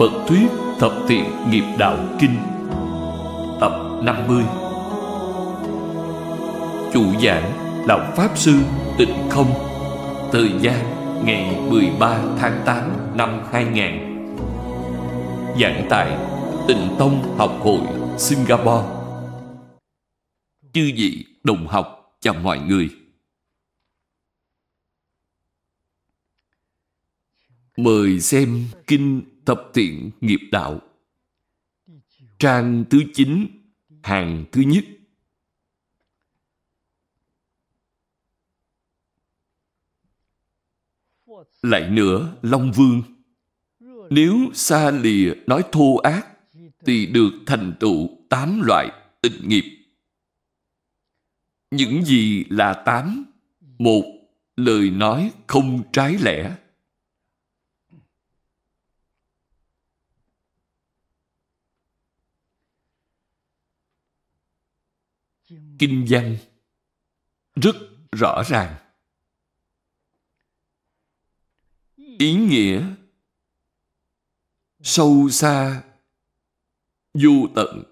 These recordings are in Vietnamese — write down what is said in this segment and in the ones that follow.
Phật thuyết thập thiện nghiệp đạo kinh, tập 50. Chủ giảng Lão Pháp Sư Tịnh Không. Thời gian ngày 13 tháng 8 năm 2000. Giảng tại Tịnh Tông Học hội Singapore. Chư vị đồng học, chào mọi người. Mời xem Kinh Thập Thiện Nghiệp Đạo, trang thứ 9, hàng thứ nhất. Lại nữa, Long Vương, nếu xa lìa nói thô ác, thì được thành tựu 8 loại tịnh nghiệp. Những gì là 8? 1. Lời nói không trái lẽ. Kinh văn rất rõ ràng, ý nghĩa sâu xa vô tận.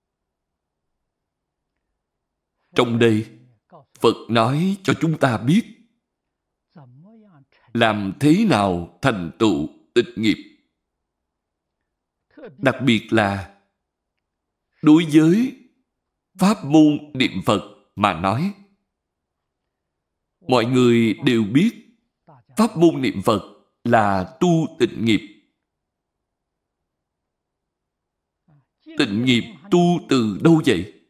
Trong đây Phật nói cho chúng ta biết làm thế nào thành tựu tịnh nghiệp. Đặc biệt là đối với pháp môn niệm Phật mà nói. Mọi người đều biết pháp môn niệm Phật là tu tịnh nghiệp. Tịnh nghiệp tu từ đâu vậy?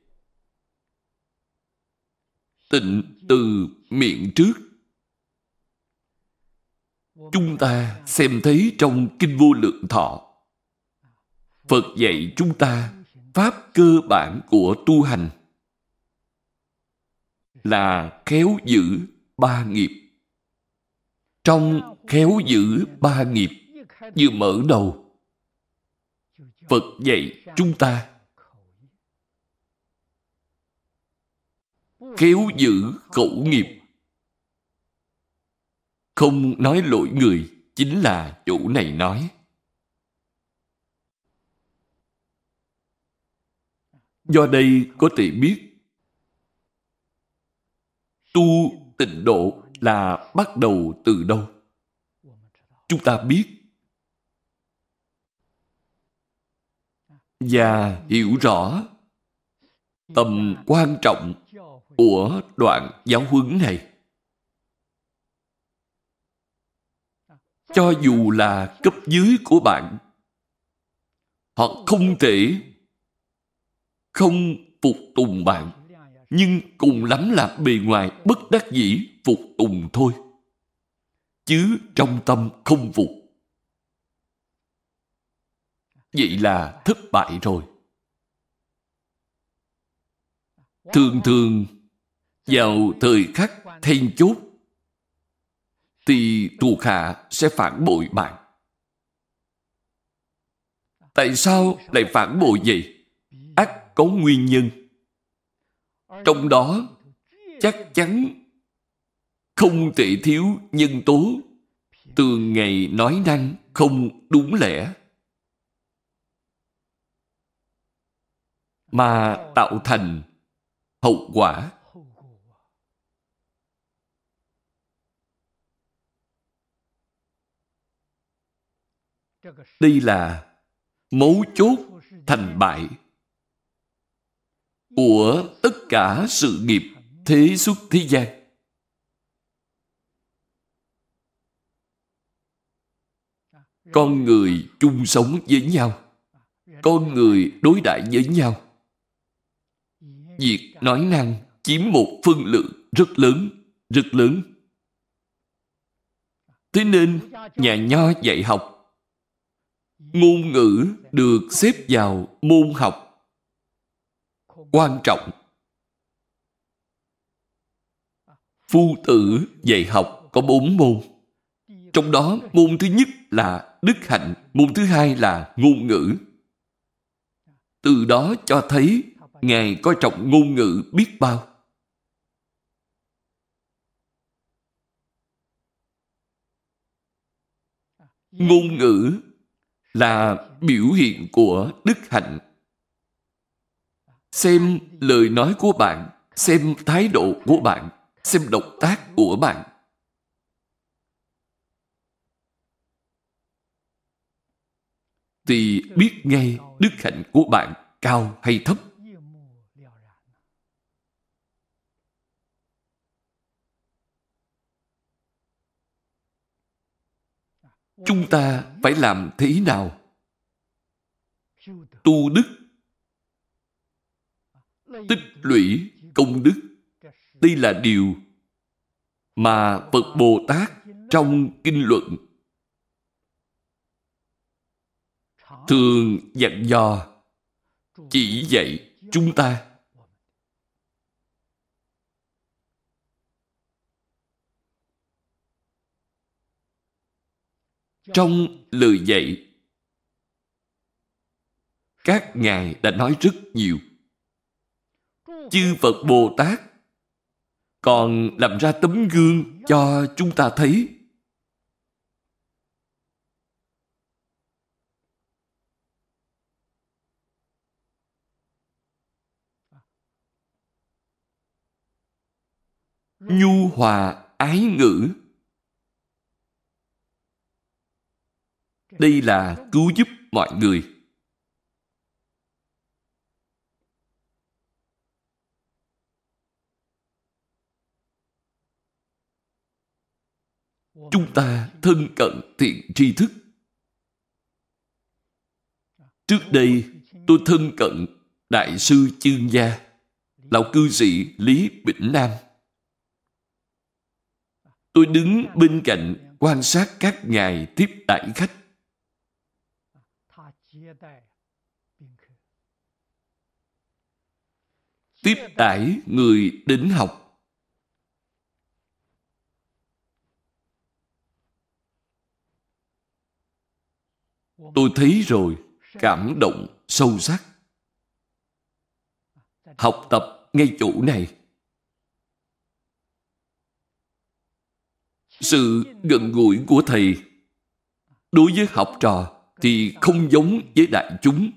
Tịnh từ miệng trước. Chúng ta xem thấy trong Kinh Vô Lượng Thọ, Phật dạy chúng ta pháp cơ bản của tu hành là khéo giữ 3 nghiệp. Trong khéo giữ 3 nghiệp, vừa mở đầu, Phật dạy chúng ta khéo giữ khẩu nghiệp. Không nói lỗi người, chính là chỗ này nói. Do đây có thể biết tu tịnh độ là bắt đầu từ đâu. Chúng ta biết và hiểu rõ tầm quan trọng của đoạn giáo huấn này. Cho dù là cấp dưới của bạn, họ không thể không phục tùng bạn, nhưng cùng lắm là bề ngoài bất đắc dĩ phục tùng thôi, chứ trong tâm không phục. Vậy là thất bại rồi. Thường thường vào thời khắc then chốt thì thuộc hạ sẽ phản bội bạn. Tại sao lại phản bội vậy? Ắt có nguyên nhân. Trong đó chắc chắn không thể thiếu nhân tố thường ngày nói năng không đúng lẽ, mà tạo thành hậu quả. Đây là mấu chốt thành bại của tất cả sự nghiệp thế xuất thế gian. Con người chung sống với nhau, con người đối đãi với nhau, việc nói năng chiếm một phân lượng rất lớn, rất lớn. Thế nên nhà Nho dạy học, ngôn ngữ được xếp vào môn học quan trọng. Phu tử dạy học có 4 môn. Trong đó môn thứ nhất là đức hạnh, môn thứ hai là ngôn ngữ. Từ đó cho thấy Ngài coi trọng ngôn ngữ biết bao. Ngôn ngữ là biểu hiện của đức hạnh. Xem lời nói của bạn, xem thái độ của bạn, xem động tác của bạn. Thì biết ngay đức hạnh của bạn cao hay thấp. Chúng ta phải làm thế nào? Tu đức, tích lũy công đức. Đây là điều mà Phật Bồ Tát trong kinh luận thường dặn dò, chỉ dạy chúng ta. Trong lời dạy, các ngài đã nói rất nhiều. Chư Phật Bồ Tát còn làm ra tấm gương cho chúng ta thấy. Nhu hòa ái ngữ. Đây là cứu giúp mọi người. Chúng ta thân cận thiện tri thức. Trước đây, tôi thân cận Đại sư Chương Gia, lão cư sĩ Lý Bỉnh Nam. Tôi đứng bên cạnh quan sát các ngài tiếp đãi khách. Tiếp đãi người đến học. Tôi thấy rồi, cảm động sâu sắc. Học tập ngay chỗ này. Sự gần gũi của thầy đối với học trò thì không giống với đại chúng.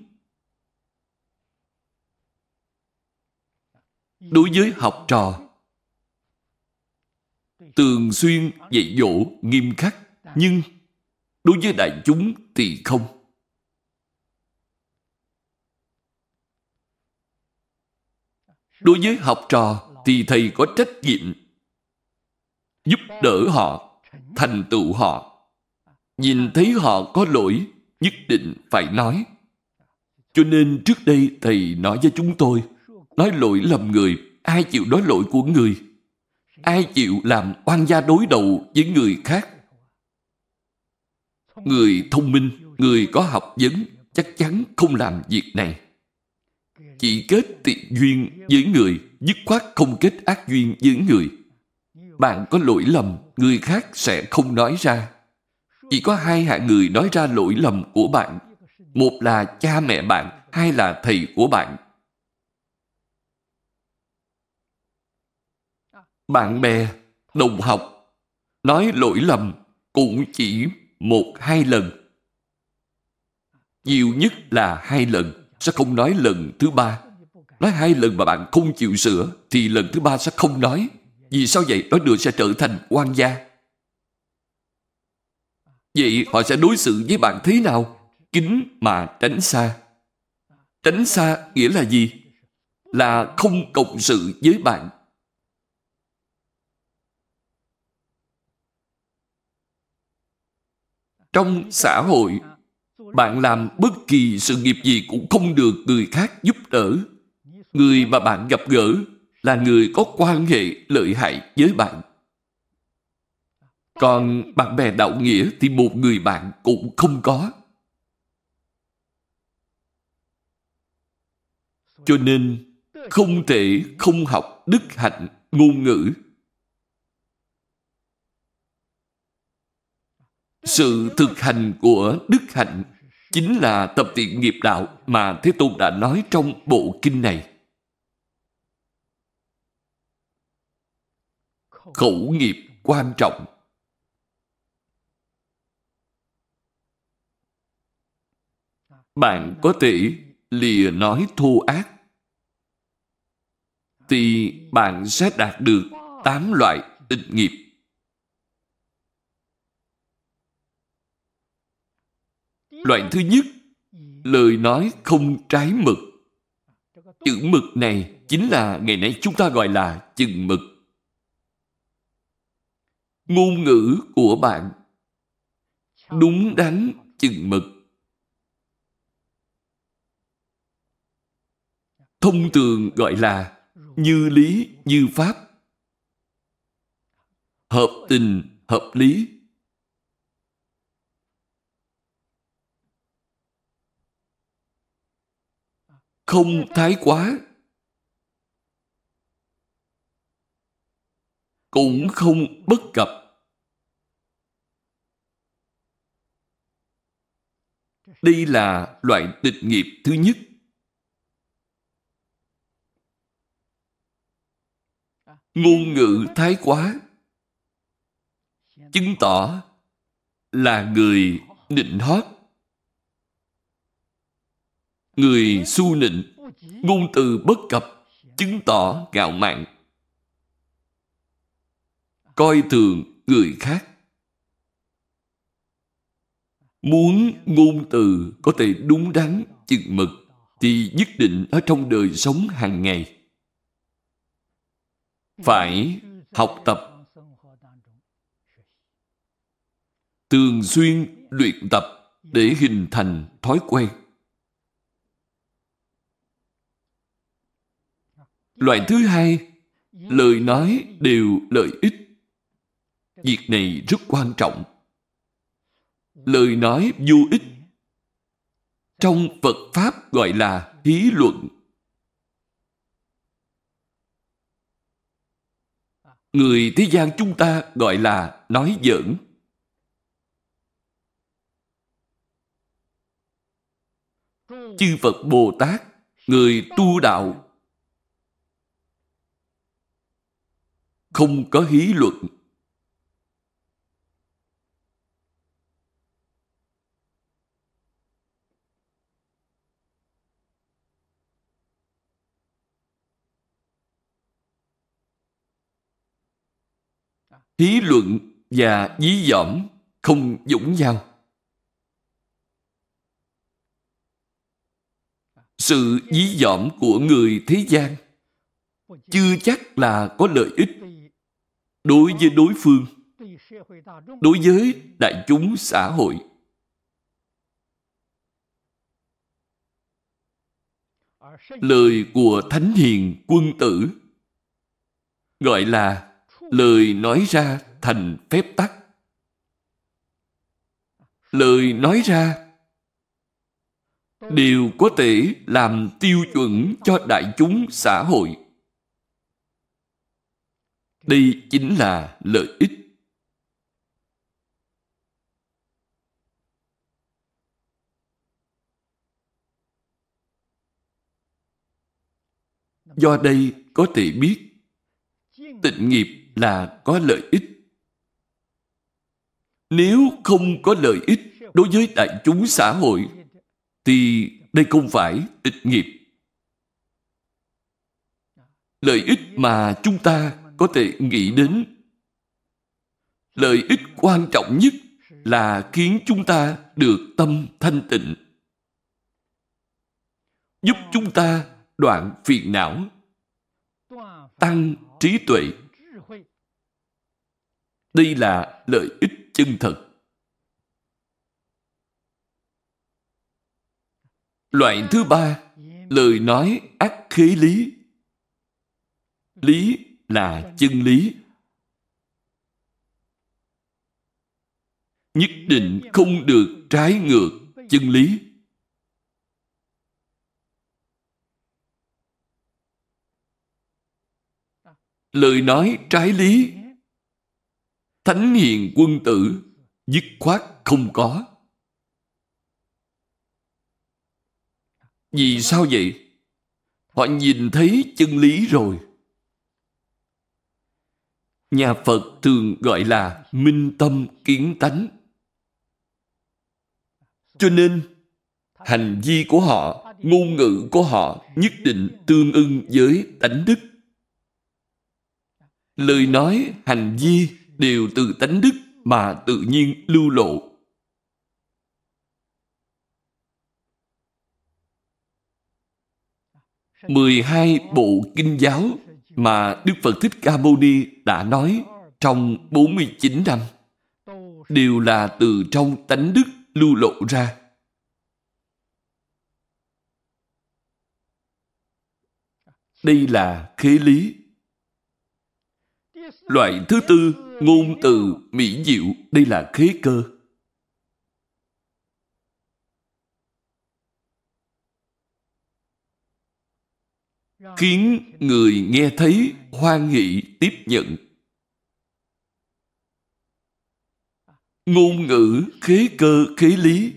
Đối với học trò, thường xuyên dạy dỗ nghiêm khắc, nhưng đối với đại chúng thì không. Đối với học trò thì thầy có trách nhiệm giúp đỡ họ, thành tựu họ. Nhìn thấy họ có lỗi, nhất định phải nói. Cho nên trước đây thầy nói với chúng tôi, nói lỗi lầm người, ai chịu nói lỗi của người? Ai chịu làm oan gia đối đầu với người khác? Người thông minh, người có học vấn chắc chắn không làm việc này. Chỉ kết thiện duyên với người, dứt khoát không kết ác duyên với người. Bạn có lỗi lầm, người khác sẽ không nói ra. Chỉ có hai hạng người nói ra lỗi lầm của bạn. Một là cha mẹ bạn, hai là thầy của bạn. Bạn bè, đồng học nói lỗi lầm cũng chỉ 1-2 lần. Nhiều nhất là 2 lần, sẽ không nói lần thứ 3. Nói 2 lần mà bạn không chịu sửa thì lần thứ 3 sẽ không nói. Vì sao vậy? Nói được sẽ trở thành oan gia. Vậy họ sẽ đối xử với bạn thế nào? Kính mà tránh xa. Tránh xa nghĩa là gì? Là không cộng sự với bạn. Trong xã hội, bạn làm bất kỳ sự nghiệp gì cũng không được người khác giúp đỡ. Người mà bạn gặp gỡ là người có quan hệ lợi hại với bạn. Còn bạn bè đạo nghĩa thì một người bạn cũng không có. Cho nên không thể không học đức hạnh ngôn ngữ. Sự thực hành của đức hạnh chính là tập thiện nghiệp đạo mà Thế Tôn đã nói trong bộ kinh này. Khẩu nghiệp quan trọng. bạn có thể lìa nói thô ác, thì bạn sẽ đạt được 8 loại tịnh nghiệp. Loại thứ nhất, lời nói không trái mực. Chữ mực này chính là ngày nay chúng ta gọi là chừng mực. Ngôn ngữ của bạn đúng đắn chừng mực. Thông thường gọi là như lý như pháp, hợp tình hợp lý. Không thái quá, cũng không bất cập. Đây là loại tịnh nghiệp thứ nhất. Ngôn ngữ thái quá chứng tỏ là người nịnh hót, người su nịnh. Ngôn từ bất cập chứng tỏ ngạo mạn, coi thường người khác. Muốn ngôn từ có thể đúng đắn chừng mực thì nhất định ở trong đời sống hàng ngày phải học tập, thường xuyên luyện tập để hình thành thói quen. Loại thứ hai, lời nói đều lợi ích. Việc này rất quan trọng. Lời nói vô ích trong Phật Pháp gọi là hí luận. Người thế gian chúng ta gọi là nói giỡn. Chư Phật Bồ Tát, người tu đạo, không có hí luận. Hí luận và dí dỏm không giống nhau. Sự dí dỏm của người thế gian chưa chắc là có lợi ích đối với đối phương, đối với đại chúng xã hội. Lời của thánh hiền quân tử gọi là lời nói ra thành phép tắc. Lời nói ra đều có thể làm tiêu chuẩn cho đại chúng xã hội. Đây chính là lợi ích. Do đây có thể biết tịnh nghiệp là có lợi ích. Nếu không có lợi ích đối với đại chúng xã hội thì đây không phải tịnh nghiệp. Lợi ích mà chúng ta có thể nghĩ đến, lợi ích quan trọng nhất là khiến chúng ta được tâm thanh tịnh, giúp chúng ta đoạn phiền não, tăng trí tuệ. Đây là lợi ích chân thật. Loại thứ ba, lời nói ắt khế lý. Lý là chân lý. Nhất định không được trái ngược chân lý. Lời nói trái lý, thánh hiền quân tử dứt khoát không có. Vì sao vậy? Họ nhìn thấy chân lý rồi. Nhà Phật thường gọi là minh tâm kiến tánh. Cho nên, hành vi của họ, ngôn ngữ của họ nhất định tương ưng với tánh đức. Lời nói, hành vi đều từ tánh đức mà tự nhiên lưu lộ. Mười 12 bộ kinh giáo mà Đức Phật Thích Ca Mâu Ni đã nói trong 49 năm đều là từ trong tánh đức lưu lộ ra. Đây là khế lý. Loại thứ tư, ngôn từ mỹ diệu, đây là khế cơ. Khiến người nghe thấy hoan hỷ tiếp nhận. Ngôn ngữ khế cơ khế lý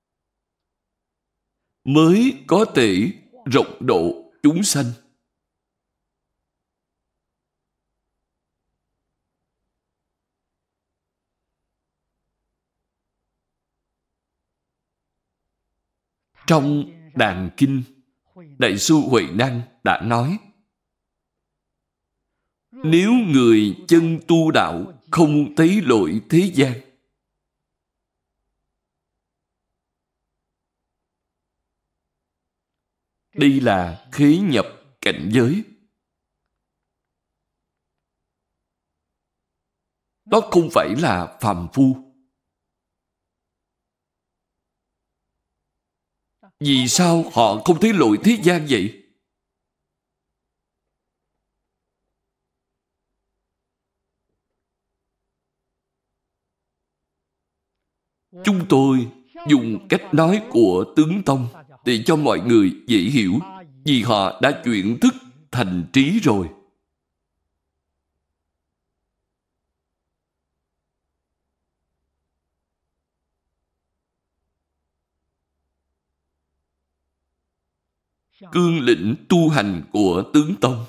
mới có thể rộng độ chúng sanh. Trong Đàn Kinh, Đại sư Huệ Năng đã nói, nếu người chân tu đạo không thấy lỗi thế gian, đây là khế nhập cảnh giới. Đó không phải là phàm phu. Vì sao họ không thấy lỗi thế gian vậy? Chúng tôi dùng cách nói của tướng Tông để cho mọi người dễ hiểu, vì họ đã chuyển thức thành trí rồi. Cương lĩnh tu hành của tướng Tông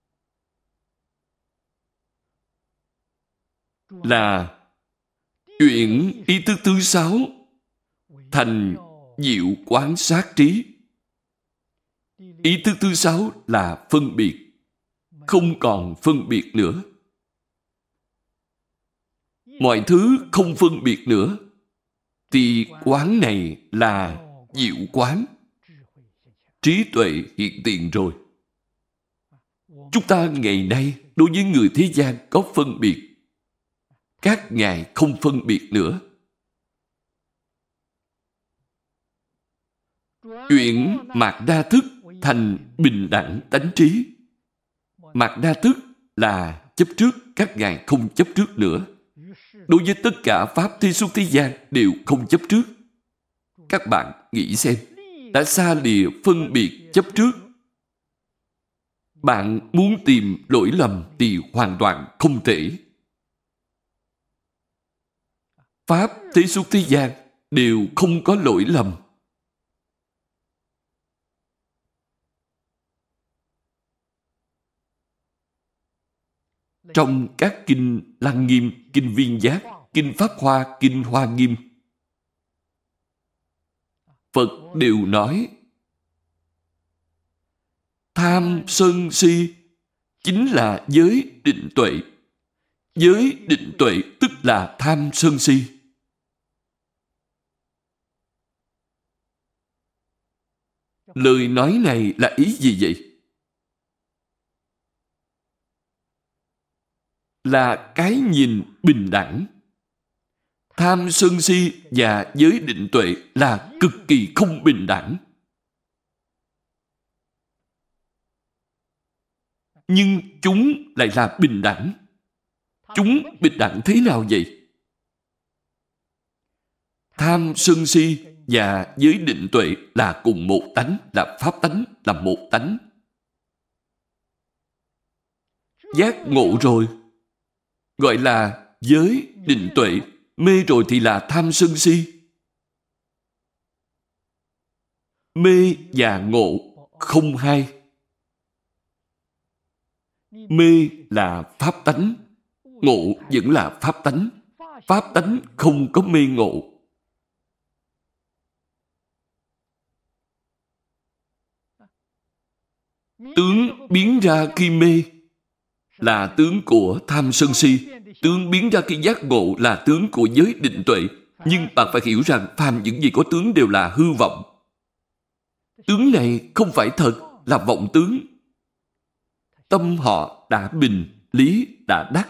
là chuyển ý thức thứ 6 thành diệu quán sát trí. Ý thức thứ 6 là phân biệt, không còn phân biệt nữa. Mọi thứ không phân biệt nữa, thì quán này là diệu quán. Trí tuệ hiện tiền rồi. Chúng ta ngày nay đối với người thế gian có phân biệt. Các ngài không phân biệt nữa. Chuyển mạt đa thức thành bình đẳng tánh trí. Mạt đa thức là chấp trước, các ngài không chấp trước nữa. Đối với tất cả pháp thế xuất thế gian đều không chấp trước. Các bạn nghĩ xem, đã xa lìa phân biệt chấp trước. Bạn muốn tìm lỗi lầm thì hoàn toàn không thể. Pháp thế xuất thế gian đều không có lỗi lầm. Trong các kinh Lăng Nghiêm, kinh Viên Giác, kinh Pháp Hoa, kinh Hoa Nghiêm, Phật đều nói tham sân si chính là giới định tuệ. Giới định tuệ tức là tham sân si. Lời nói này là ý gì vậy? Là cái nhìn bình đẳng. Tham sân si và giới định tuệ là cực kỳ không bình đẳng. Nhưng chúng lại là bình đẳng. Chúng bình đẳng thế nào vậy? Tham sân si và giới định tuệ là cùng một tánh, là pháp tánh, là một tánh. Giác ngộ rồi gọi là giới định tuệ, mê rồi thì là tham sân si. Mê và ngộ không hai. Mê là pháp tánh, ngộ vẫn là pháp tánh. Pháp tánh không có mê ngộ. Tướng biến ra khi mê là tướng của tham sân si. Tướng biến ra khi giác ngộ là tướng của giới định tuệ. Nhưng bạn phải hiểu rằng phàm những gì có tướng đều là hư vọng. Tướng này không phải thật, là vọng tướng. Tâm họ đã bình, lý đã đắc.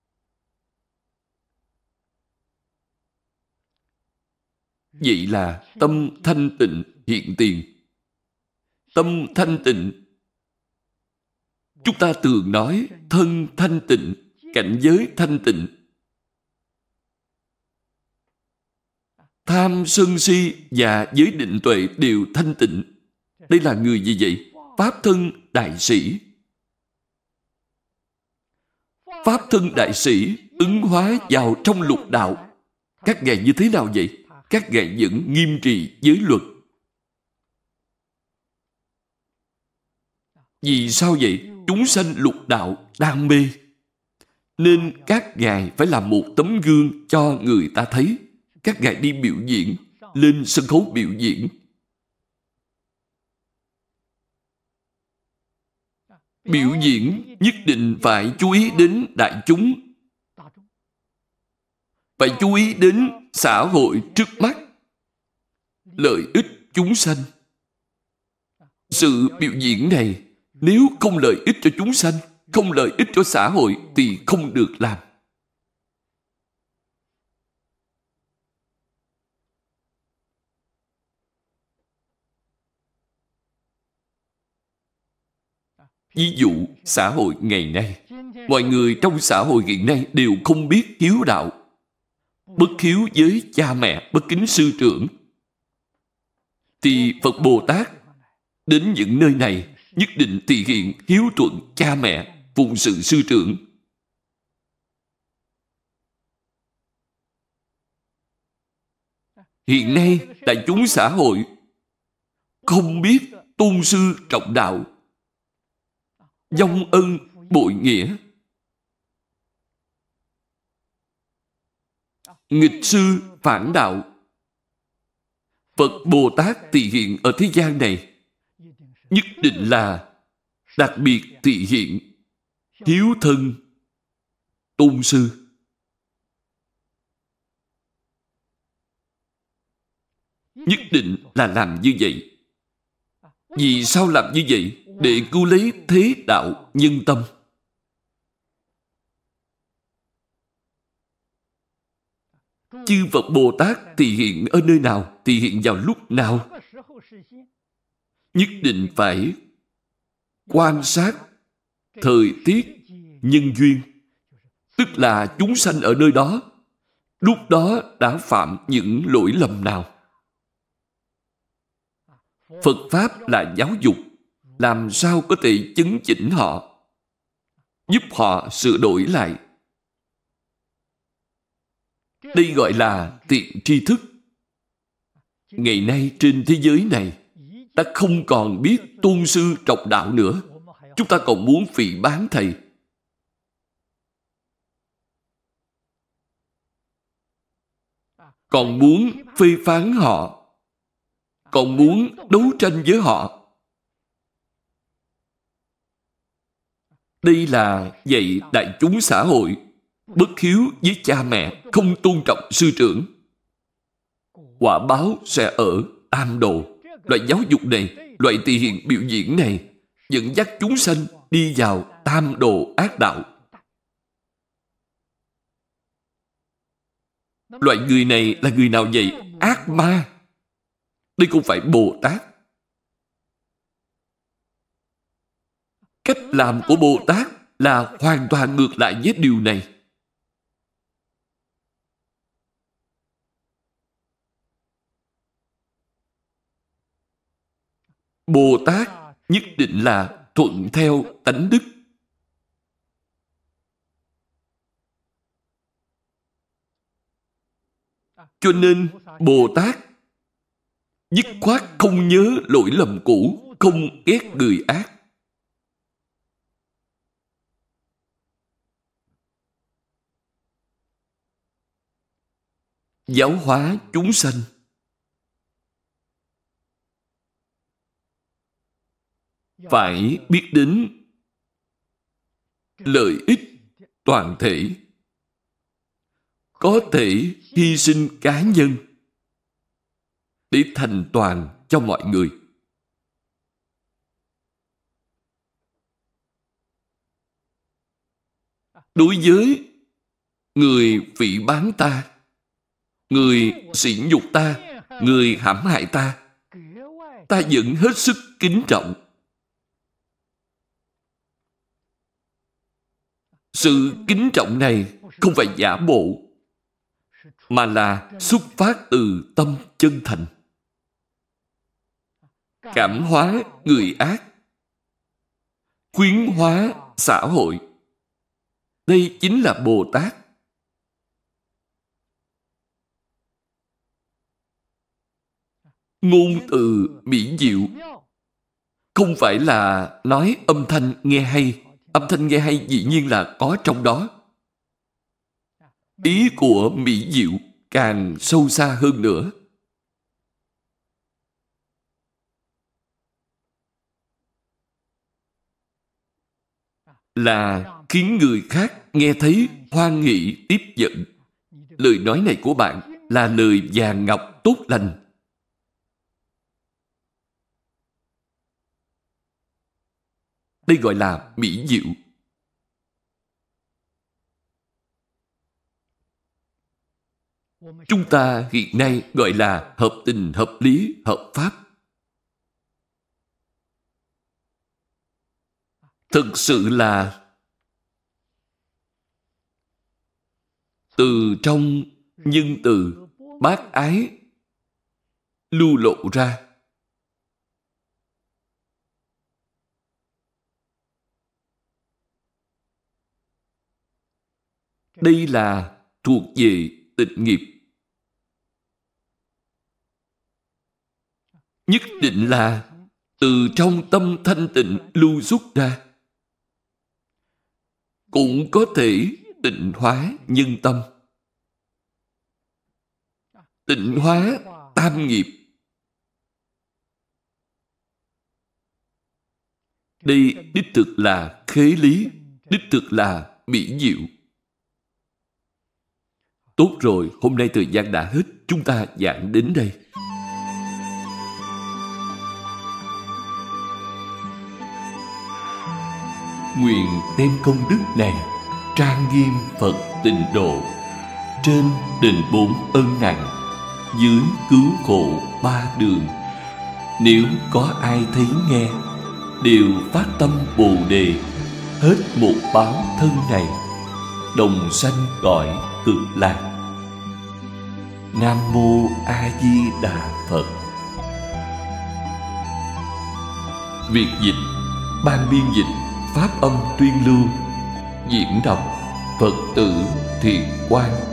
Vậy là tâm thanh tịnh hiện tiền. Tâm thanh tịnh, chúng ta thường nói thân thanh tịnh, cảnh giới thanh tịnh. Tham sân si và giới định tuệ đều thanh tịnh. Đây là người gì vậy? Pháp thân đại sĩ. Pháp thân đại sĩ ứng hóa vào trong lục đạo. Các ngài như thế nào vậy? Các ngài vẫn nghiêm trì giới luật. Vì sao vậy? Chúng sanh lục đạo đang mê. Nên các ngài phải làm một tấm gương cho người ta thấy. Các ngài đi biểu diễn, lên sân khấu biểu diễn. Biểu diễn nhất định phải chú ý đến đại chúng. Phải chú ý đến xã hội trước mắt. Lợi ích chúng sanh. Sự biểu diễn này nếu không lợi ích cho chúng sanh, không lợi ích cho xã hội thì không được làm. Ví dụ, xã hội ngày nay, mọi người trong xã hội hiện nay đều không biết hiếu đạo. Bất hiếu với cha mẹ, bất kính sư trưởng. Thì Phật Bồ Tát đến những nơi này nhất định thể hiện hiếu thuận cha mẹ, phụng sự sư trưởng. Hiện nay, đại chúng xã hội không biết tôn sư trọng đạo, vong ân bội nghĩa, nghịch sư phản đạo. Phật Bồ Tát thể hiện ở thế gian này nhất định là đặc biệt thể hiện hiếu thân tôn sư. Nhất định là làm như vậy. Vì sao làm như vậy? Để cứu lấy thế đạo nhân tâm. Chư Phật Bồ Tát thể hiện ở nơi nào? Thể hiện vào lúc nào? Nhất định phải quan sát thời tiết, nhân duyên. Tức là chúng sanh ở nơi đó, lúc đó đã phạm những lỗi lầm nào. Phật Pháp là giáo dục, làm sao có thể chấn chỉnh họ, giúp họ sửa đổi lại. Đây gọi là tiện tri thức. Ngày nay trên thế giới này, ta không còn biết tôn sư trọng đạo nữa. Chúng ta còn muốn phỉ báng thầy. Còn muốn phê phán họ. Còn muốn đấu tranh với họ. Đây là dạy đại chúng xã hội bất hiếu với cha mẹ, không tôn trọng sư trưởng. Quả báo sẽ ở am độ. Loại giáo dục này, loại thể hiện biểu diễn này dẫn dắt chúng sanh đi vào tam độ ác đạo. Loại người này là người nào vậy? Ác ma. Đây không phải Bồ Tát. Cách làm của Bồ Tát là hoàn toàn ngược lại với điều này. Bồ Tát nhất định là thuận theo tánh đức. Cho nên Bồ Tát dứt khoát không nhớ lỗi lầm cũ, không ghét người ác. Giáo hóa chúng sanh. phải biết đến lợi ích toàn thể, có thể hy sinh cá nhân để thành toàn cho mọi người. Đối với người phỉ báng ta, người sỉ nhục ta, người hãm hại ta, ta vẫn hết sức kính trọng. Sự kính trọng này không phải giả bộ, mà là xuất phát từ tâm chân thành. Cảm hóa người ác, khuyến hóa xã hội. Đây chính là Bồ Tát. Ngôn từ mỹ diệu không phải là nói âm thanh nghe hay. Âm thanh nghe hay dĩ nhiên là có trong đó. Ý của mỹ diệu càng sâu xa hơn nữa. Là khiến người khác nghe thấy hoan hỷ tiếp nhận. Lời nói này của bạn là lời vàng ngọc tốt lành. Đây gọi là mỹ diệu. Chúng ta hiện nay gọi là hợp tình, hợp lý, hợp pháp. Thực sự là từ trong nhân từ bác ái lưu lộ ra. Đây là thuộc về tịnh nghiệp. Nhất định là từ trong tâm thanh tịnh lưu xuất ra. Cũng có thể tịnh hóa nhân tâm, tịnh hóa tam nghiệp. Đây đích thực là khế lý, đích thực là mỹ diệu. Tốt rồi, hôm nay thời gian đã hết, chúng ta giảng đến đây. Nguyện đem công đức này trang nghiêm Phật Tịnh Độ, trên đền 4 ân nặng, dưới cứu khổ 3 đường. Nếu có ai thấy nghe, đều phát tâm Bồ Đề, hết một báo thân này, đồng sanh cõi Cực Lạc. Nam Mô A Di Đà Phật. Việt dịch, ban biên dịch Pháp âm tuyên lưu, diễn đọc Phật tử Thiện Quang.